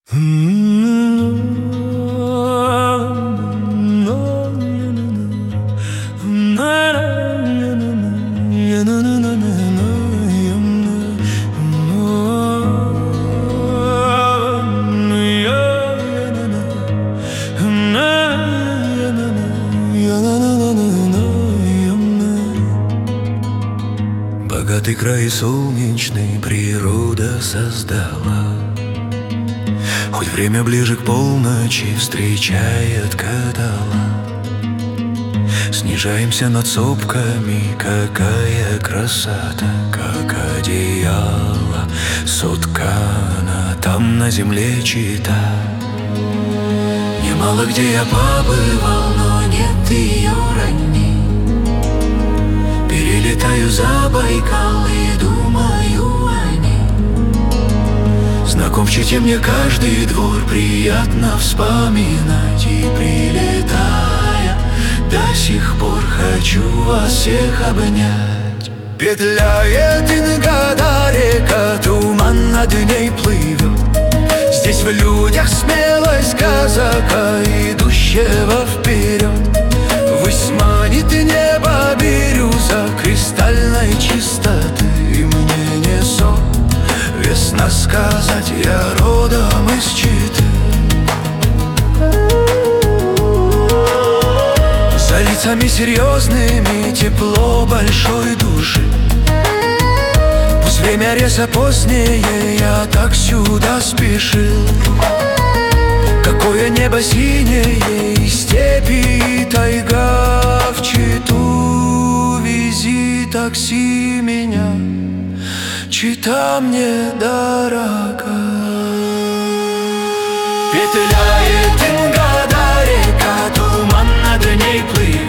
Богатый край солнечный природа создала. Хоть время ближе к полночи встречает катала. Снижаемся над сопками, какая красота, как одеяло соткана там на земле чита. Немало где я побывал, но нет ее родни. Перелетаю за Байкал и думаю о ней. Знаком в Чите мне каждый двор, приятно вспоминать. И прилетая, до сих пор хочу вас всех обнять. Петляет Ингада река, туман над ней плывет. Здесь в людях смелость казака, идущего вперед. Высь манит небо бирюза кристальной чистоты. И мне не сон весна сказать, я родом из Читы. За лицами серьезными тепло большой души. Пусть время реза позднее, я так сюда спешил. Какое небо синее, и степи, и тайга. В Читу вези такси меня, Чита мне дорога. Петляет Ингада река, туман над ней плывет.